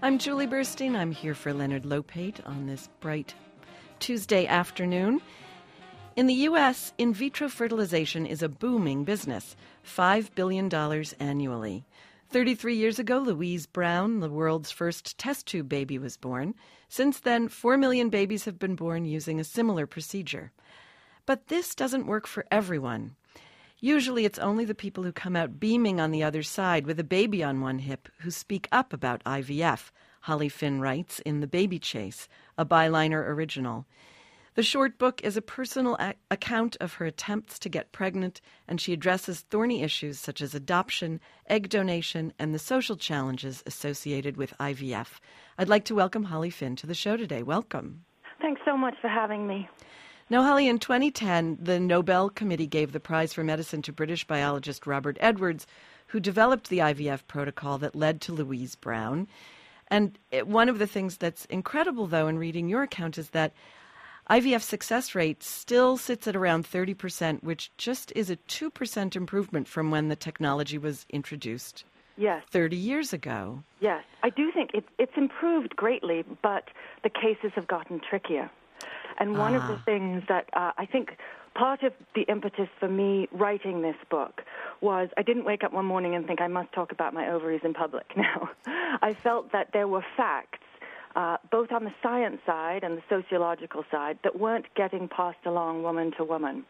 I'm Julie Burstein. I'm here for Leonard Lopate on this bright Tuesday afternoon. In the U.S., in vitro fertilization is a booming business, $5 billion annually. 33 years ago, Louise Brown, the world's first test tube baby, was born. Since then, 4 million babies have been born using a similar procedure. But this doesn't work for everyone. Usually it's only the people who come out beaming on the other side with a baby on one hip who speak up about IVF, Holly Finn writes in The Baby Chase, a Byliner original. The short book is a personal account of her attempts to get pregnant, and she addresses thorny issues such as adoption, egg donation, and the social challenges associated with IVF. I'd like to welcome Holly Finn to the show today. Welcome. Thanks so much for having me. Now, Holly, in 2010, the Nobel Committee gave the prize for medicine to British biologist Robert Edwards, who developed the IVF protocol that led to Louise Brown. And one of the things that's incredible, though, in reading your account is that IVF success rate still sits at around 30%, which just is a 2% improvement from when the technology was introduced 30 years ago. Yes, I do think it's improved greatly, but the cases have gotten trickier. And one of the things that I think part of the impetus for me writing this book was I didn't wake up one morning and think I must talk about my ovaries in public now. I felt that there were facts, both on the science side and the sociological side, that weren't getting passed along woman to woman,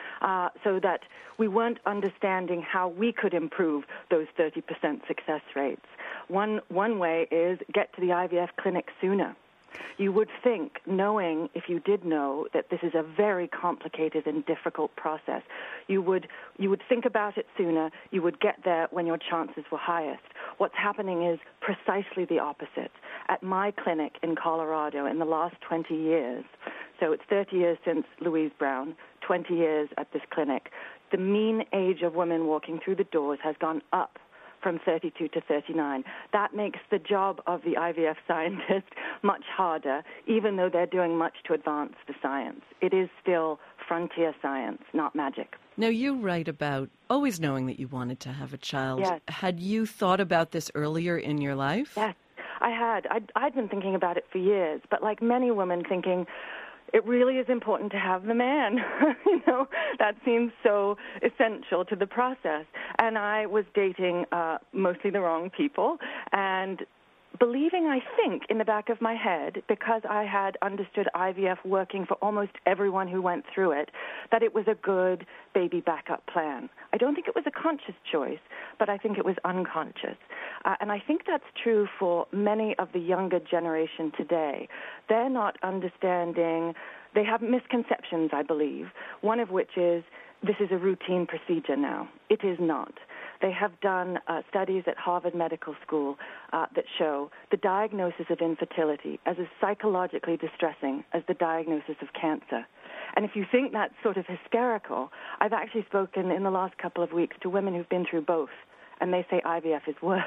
so that we weren't understanding how we could improve those 30% success rates. One way is get to the IVF clinic sooner. You would think, knowing, if you did know, that this is a very complicated and difficult process, you would think about it sooner, you would get there when your chances were highest. What's happening is precisely the opposite. At my clinic in Colorado in the last 20 years, so it's 30 years since Louise Brown, 20 years at this clinic, the mean age of women walking through the doors has gone up from 32 to 39. That makes the job of the IVF scientist much harder, even though they're doing much to advance the science. It is still frontier science, not magic. Now, you write about always knowing that you wanted to have a child. Yes. Had you thought about this earlier in your life? Yes, I had. I'd been thinking about it for years, but like many women thinking, it really is important to have the man. That seems so essential to the process. And I was dating mostly the wrong people and believing, I think, in the back of my head, because I had understood IVF working for almost everyone who went through it, that it was a good baby backup plan. I don't think it was a conscious choice, but I think it was unconscious. And I think that's true for many of the younger generation today. They're not understanding. They have misconceptions, I believe, one of which is this is a routine procedure now. It is not. They have done studies at Harvard Medical School that show the diagnosis of infertility as psychologically distressing as the diagnosis of cancer. And if you think that's sort of hysterical, I've actually spoken in the last couple of weeks to women who've been through both, and they say IVF is worse.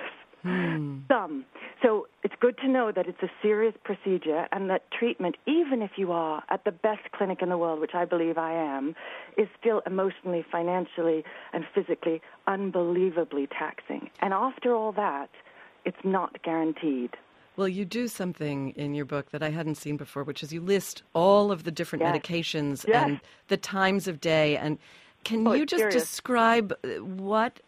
Some. So it's good to know that it's a serious procedure and that treatment, even if you are at the best clinic in the world, which I believe I am, is still emotionally, financially, and physically unbelievably taxing. And after all that, it's not guaranteed. Well, you do something in your book that I hadn't seen before, which is you list all of the different medications and the times of day. And can you just describe what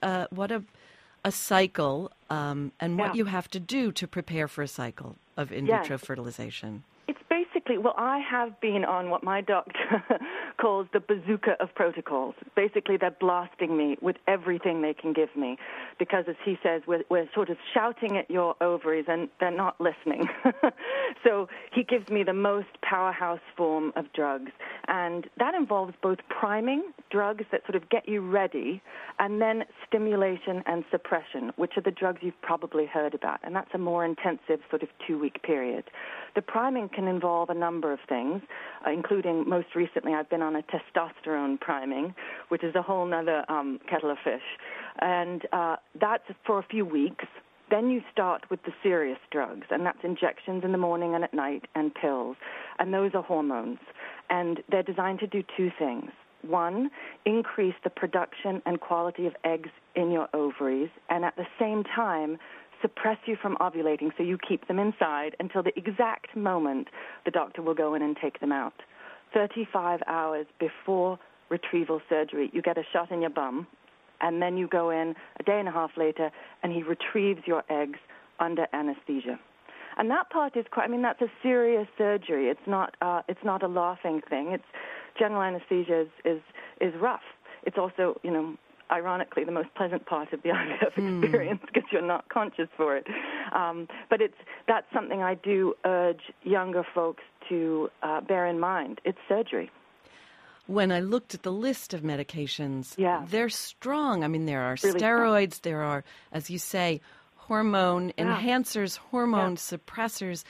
a cycle and what you have to do to prepare for a cycle of in vitro fertilization? It's basically, I have been on what my doctor calls the bazooka of protocols. Basically, they're blasting me with everything they can give me because, as he says, we're sort of shouting at your ovaries and they're not listening. So he gives me the most powerhouse form of drugs, and that involves both priming, drugs that sort of get you ready, and then stimulation and suppression, which are the drugs you've probably heard about, and that's a more intensive sort of 2-week period. The priming can involve a number of things, including most recently I've been on a testosterone priming, which is a whole nother kettle of fish, and that's for a few weeks. Then you start with the serious drugs, and that's injections in the morning and at night and pills, and those are hormones, and they're designed to do two things. One, increase the production and quality of eggs in your ovaries, and at the same time suppress you from ovulating, so you keep them inside until the exact moment the doctor will go in and take them out. 35 hours before retrieval surgery, you get a shot in your bum, and then you go in a day and a half later, and he retrieves your eggs under anesthesia. And that part is quite, that's a serious surgery. It's not a laughing thing. General anesthesia is rough. It's also, ironically, the most pleasant part of the IVF experience because you're not conscious for it. But that's something I do urge younger folks to bear in mind. It's surgery. When I looked at the list of medications, they're strong. There are really steroids, strong. There are, as you say, hormone enhancers, hormone suppressors.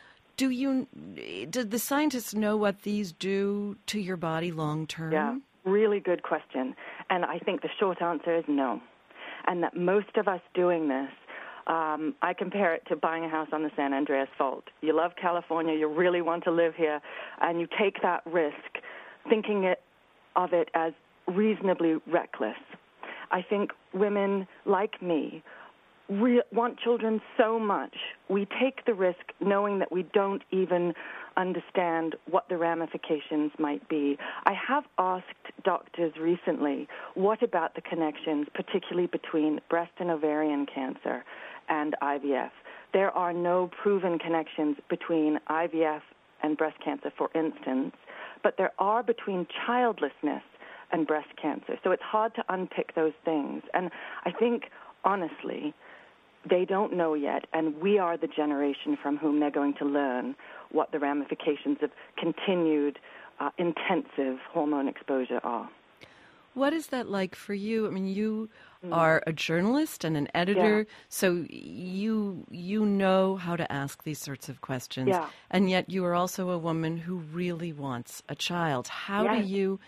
Did the scientists know what these do to your body long term? Yeah, really good question. And I think the short answer is no. And that most of us doing this, I compare it to buying a house on the San Andreas Fault. You love California, you really want to live here, and you take that risk thinking of it as reasonably reckless. I think women like me want children so much, we take the risk knowing that we don't even understand what the ramifications might be. I have asked doctors recently, what about the connections, particularly between breast and ovarian cancer and IVF? There are no proven connections between IVF and breast cancer, for instance, but there are between childlessness and breast cancer. So it's hard to unpick those things. And I think, honestly, they don't know yet, and we are the generation from whom they're going to learn what the ramifications of continued intensive hormone exposure are. What is that like for you? You are a journalist and an editor, so you know how to ask these sorts of questions, and yet you are also a woman who really wants a child. How do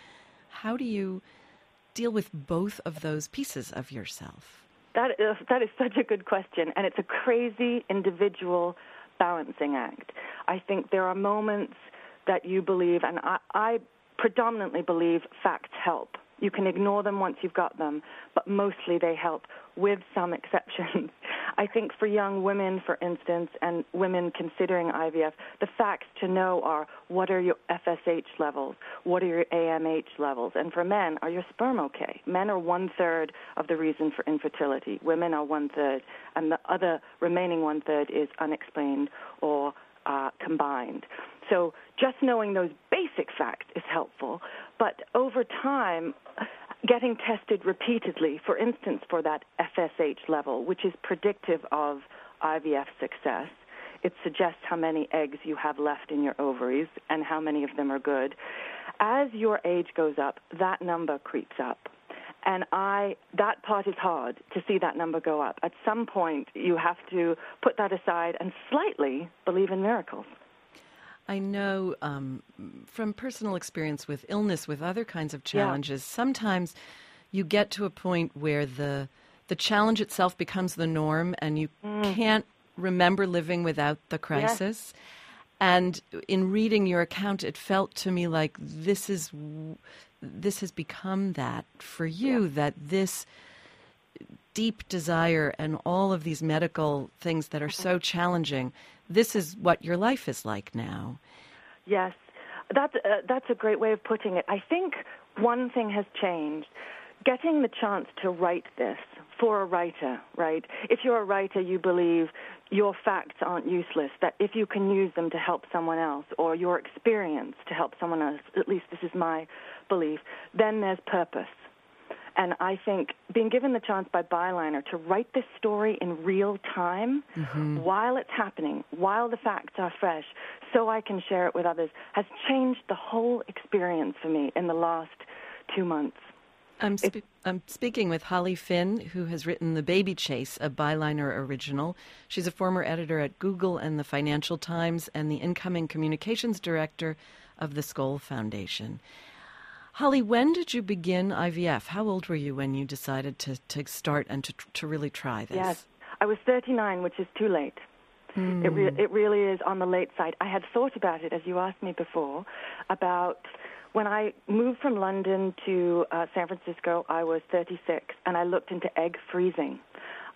you deal with both of those pieces of yourself? That is such a good question, and it's a crazy individual balancing act. I think there are moments that you believe, and I predominantly believe facts help. You can ignore them once you've got them, but mostly they help, with some exceptions. I think for young women, for instance, and women considering IVF, the facts to know are, what are your FSH levels? What are your AMH levels? And for men, are your sperm okay? Men are 1/3 of the reason for infertility. Women are 1/3, and the other remaining 1/3 is unexplained or combined. So just knowing those basic facts is helpful, but over time, getting tested repeatedly, for instance, for that FSH level, which is predictive of IVF success. It suggests how many eggs you have left in your ovaries and how many of them are good. As your age goes up, that number creeps up. And that part is hard, to see that number go up. At some point, you have to put that aside and slightly believe in miracles. I know from personal experience with illness, with other kinds of challenges, sometimes you get to a point where the challenge itself becomes the norm and you can't remember living without the crisis. And in reading your account, it felt to me like this has become that for you, that this deep desire and all of these medical things that are so challenging, this is what your life is like now. Yes, that's a great way of putting it. I think one thing has changed. Getting the chance to write this for a writer, right? If you're a writer, you believe your facts aren't useless, that if you can use them to help someone else or your experience to help someone else, at least this is my belief, then there's purpose. And I think being given the chance by Byliner to write this story in real time while it's happening, while the facts are fresh, so I can share it with others, has changed the whole experience for me in the last 2 months. I'm speaking with Holly Finn, who has written The Baby Chase, a Byliner original. She's a former editor at Google and the Financial Times and the incoming communications director of the Skoll Foundation. Holly, when did you begin IVF? How old were you when you decided to start and to really try this? Yes, I was 39, which is too late. It really is on the late side. I had thought about it, as you asked me before, about when I moved from London to San Francisco. I was 36, and I looked into egg freezing.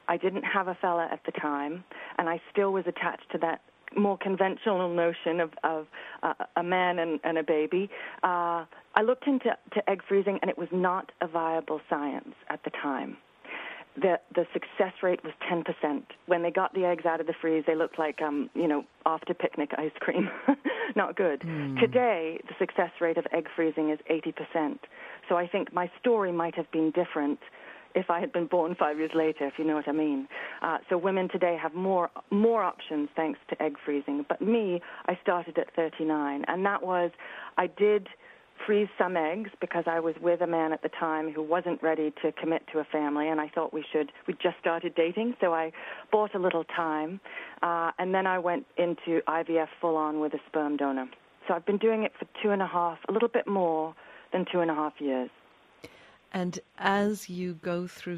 I didn't have a fella at the time, and I still was attached to that more conventional notion of a man and a baby. I looked into egg freezing, and it was not a viable science at the time. The success rate was 10%. When they got the eggs out of the freeze, they looked like, after picnic ice cream. Not good. Today, the success rate of egg freezing is 80%. So I think my story might have been different if I had been born 5 years later, if you know what I mean. So women today have more options thanks to egg freezing. But me, I started at 39, and that was, I did freeze some eggs because I was with a man at the time who wasn't ready to commit to a family, and I thought we just started dating, so I bought a little time, and then I went into IVF full-on with a sperm donor. So I've been doing it for 2.5, a little bit more than 2.5 years. And as you go through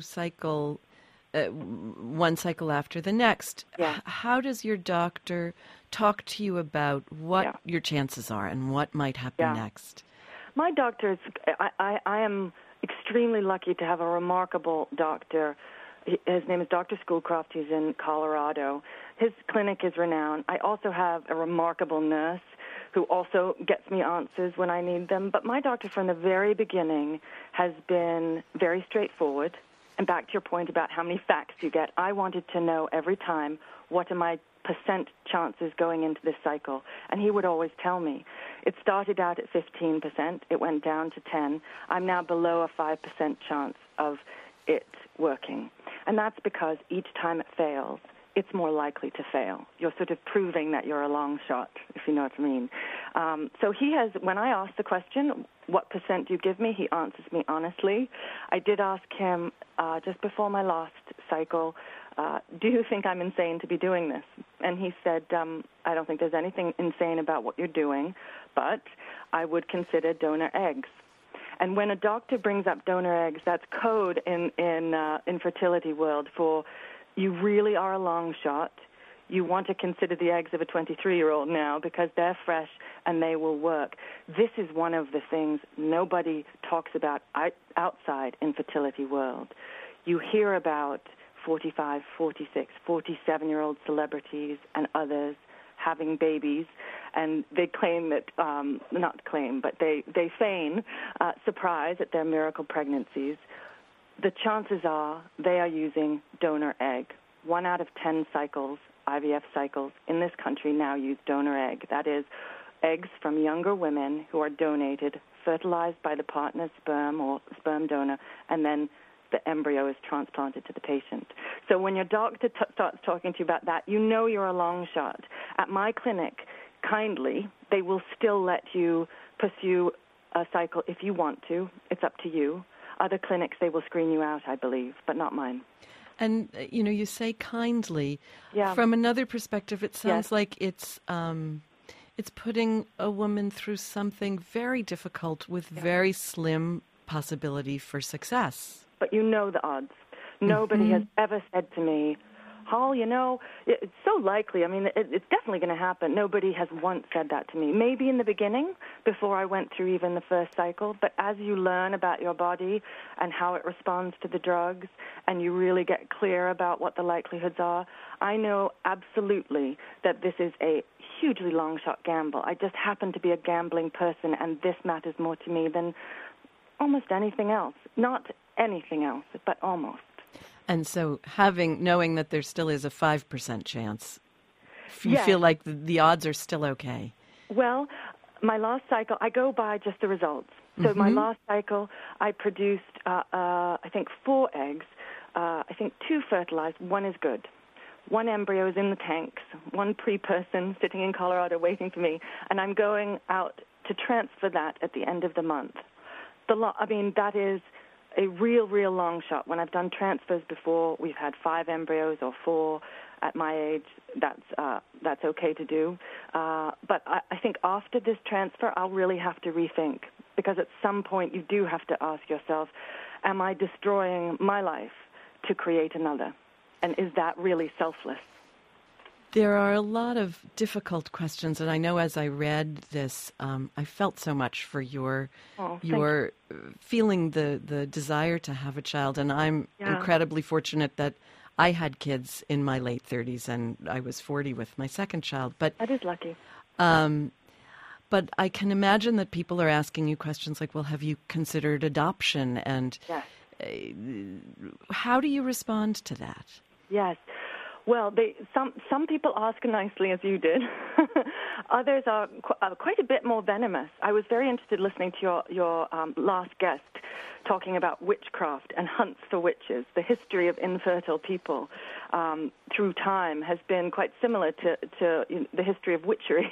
one cycle after the next, how does your doctor talk to you about what your chances are and what might happen next? My doctor I am extremely lucky to have a remarkable doctor. His name is Dr. Schoolcraft. He's in Colorado. His clinic is renowned. I also have a remarkable nurse who also gets me answers when I need them. But my doctor from the very beginning has been very straightforward. And back to your point about how many facts you get, I wanted to know every time what are my percent chances going into this cycle. And he would always tell me. It started out at 15%. It went down to 10. I'm now below a 5% chance of it working. And that's because each time it fails, it's more likely to fail. You're sort of proving that you're a long shot, if you know what I mean. So he has, when I ask the question, what percent do you give me, he answers me honestly. I did ask him just before my last cycle, do you think I'm insane to be doing this? And he said, I don't think there's anything insane about what you're doing, but I would consider donor eggs. And when a doctor brings up donor eggs, that's code in fertility world for you really are a long shot. You want to consider the eggs of a 23-year-old now because they're fresh and they will work. This is one of the things nobody talks about outside infertility world. You hear about 45, 46, 47-year-old celebrities and others having babies, and they claim that, not claim, but they feign surprise at their miracle pregnancies. The chances are they are using donor egg. 1 out of 10 cycles, IVF cycles in this country now use donor egg. That is, eggs from younger women who are donated, fertilized by the partner's sperm or sperm donor, and then the embryo is transplanted to the patient. So when your doctor starts talking to you about that, you know you're a long shot. At my clinic, kindly, they will still let you pursue a cycle if you want to. It's up to you. Other clinics, they will screen you out, I believe, but not mine. And, you say kindly. Yeah. From another perspective, it sounds like it's putting a woman through something very difficult with very slim possibility for success. But you know the odds. Nobody has ever said to me, Hall, it's so likely. I mean, it's definitely going to happen. Nobody has once said that to me. Maybe in the beginning, before I went through even the first cycle, but as you learn about your body and how it responds to the drugs, and you really get clear about what the likelihoods are, I know absolutely that this is a hugely long-shot gamble. I just happen to be a gambling person, and this matters more to me than almost anything else. Not anything else, but almost. And so knowing that there still is a 5% chance, you feel like the odds are still okay? Well, my last cycle, I go by just the results. So my last cycle, I produced, I think, 4 eggs. I think 2 fertilized, 1 is good. 1 embryo is in the tanks, 1 pre-person sitting in Colorado waiting for me, and I'm going out to transfer that at the end of the month. That is a real long shot. When I've done transfers before, we've had 5 embryos or 4 at my age. That's okay to do. But I think after this transfer, I'll really have to rethink, because at some point you do have to ask yourself, am I destroying my life to create another? And is that really selfless? There are a lot of difficult questions, and I know as I read this, I felt so much for your feeling the desire to have a child, and I'm incredibly fortunate that I had kids in my late 30s, and I was 40 with my second child. But that is lucky. But I can imagine that people are asking you questions like, well, have you considered adoption? And Yes. How do you respond to that? Yes. Well, some people ask nicely, as you did. Others are quite a bit more venomous. I was very interested listening to your last guest talking about witchcraft and hunts for witches. The history of infertile people through time has been quite similar to the history of witchery.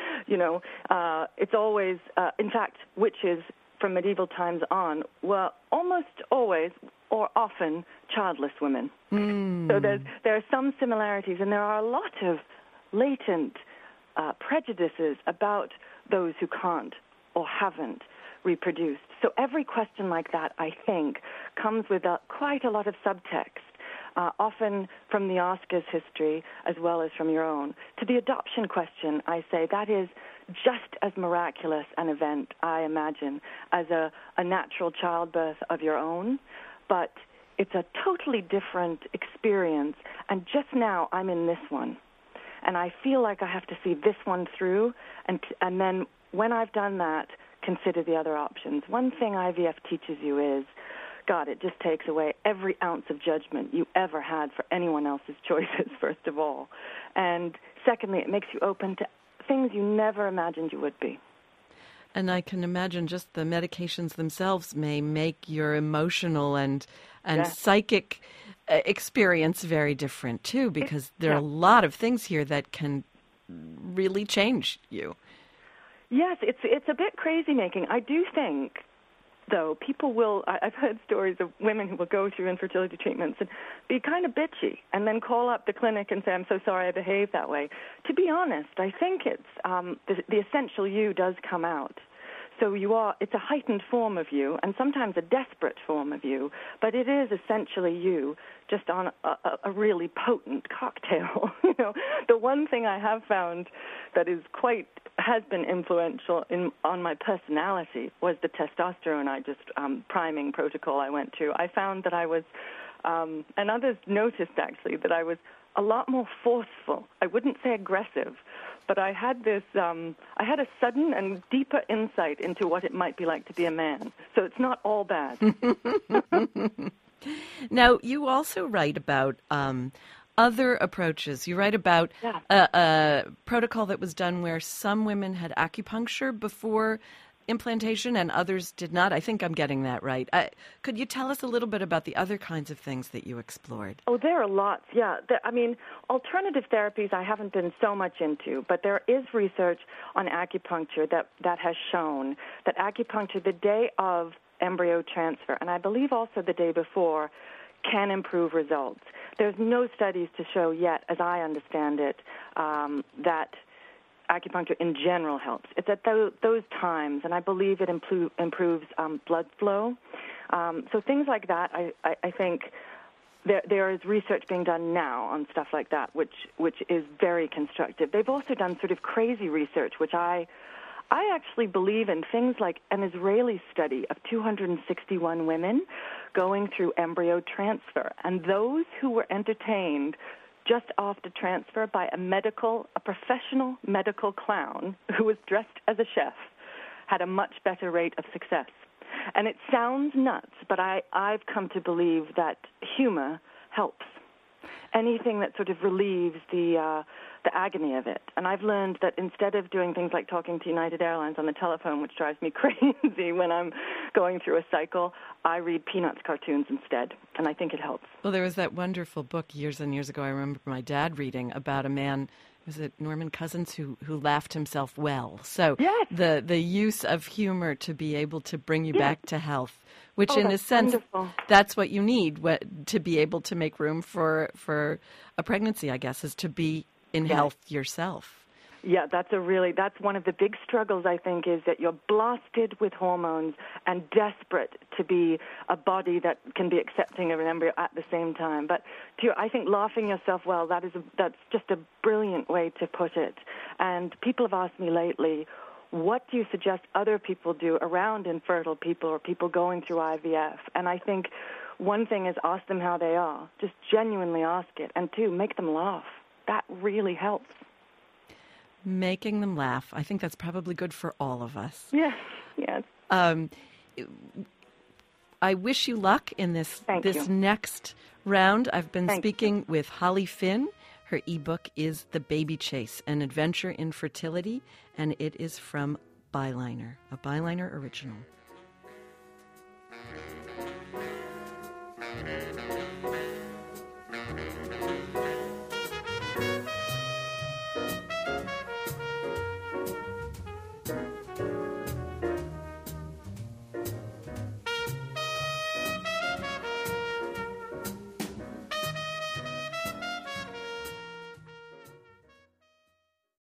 It's always, in fact, witches from medieval times on were almost always or often childless women. So there are some similarities, and there are a lot of latent prejudices about those who can't or haven't reproduced. So every question like that, I think, comes with quite a lot of subtext, often from the asker's history as well as from your own. To the adoption question, I say that is just as miraculous an event, I imagine, as a natural childbirth of your own, but it's a totally different experience, and just now I'm in this one, and I feel like I have to see this one through, and then when I've done that, consider the other options. One thing IVF teaches you is, God, it just takes away every ounce of judgment you ever had for anyone else's choices, first of all, and secondly, it makes you open to things you never imagined you would be. And I can imagine just the medications themselves may make your emotional and psychic experience very different, too, because there are a lot of things here that can really change you. Yes, it's a bit crazy-making. I do think, though, people will, I've heard stories of women who will go through infertility treatments and be kind of bitchy and then call up the clinic and say, I'm so sorry I behaved that way. To be honest, I think it's the essential you does come out. So it's a heightened form of you and sometimes a desperate form of you, but it is essentially you just on a really potent cocktail. The one thing I have found that has been influential on my personality was the testosterone priming protocol I went to. I found that I was, and others noticed actually, that I was a lot more forceful. I wouldn't say aggressive, but I had I had a sudden and deeper insight into what it might be like to be a man. So it's not all bad. Now, you also write about other approaches. You write about a protocol that was done where some women had acupuncture before implantation and others did not. I think I'm getting that right. Could you tell us a little bit about the other kinds of things that you explored? Oh, there are lots, yeah. Alternative therapies I haven't been so much into, but there is research on acupuncture that has shown that acupuncture the day of embryo transfer, and I believe also the day before, can improve results. There's no studies to show yet, as I understand it, that acupuncture in general helps. It's at those times, and I believe it improves blood flow. So things like that, I think there is research being done now on stuff like that, which is very constructive. They've also done sort of crazy research, which I actually believe in, things like an Israeli study of 261 women going through embryo transfer, and those who were entertained just after transfer by a professional medical clown who was dressed as a chef had a much better rate of success. And it sounds nuts, but I've come to believe that humor helps. Anything that sort of relieves the agony of it. And I've learned that instead of doing things like talking to United Airlines on the telephone, which drives me crazy when I'm going through a cycle, I read Peanuts cartoons instead, and I think it helps. Well, there was that wonderful book years and years ago I remember my dad reading about a man, was it Norman Cousins, who laughed himself well. So yes. the use of humor to be able to bring you back to health, which in a sense, wonderful. That's what you need to be able to make room for a pregnancy, I guess, is to be in health yourself. Yeah, that's one of the big struggles, I think, is that you're blasted with hormones and desperate to be a body that can be accepting of an embryo at the same time. But I think laughing yourself well, that's just a brilliant way to put it. And people have asked me lately, what do you suggest other people do around infertile people or people going through IVF? And I think one thing is ask them how they are. Just genuinely ask it. And two, make them laugh. That really helps. Making them laugh. I think that's probably good for all of us. Yes, yes. I wish you luck in this next round. I've been speaking with Holly Finn. Her ebook is The Baby Chase, An Adventure in Fertility, and it is from Byliner, a Byliner original.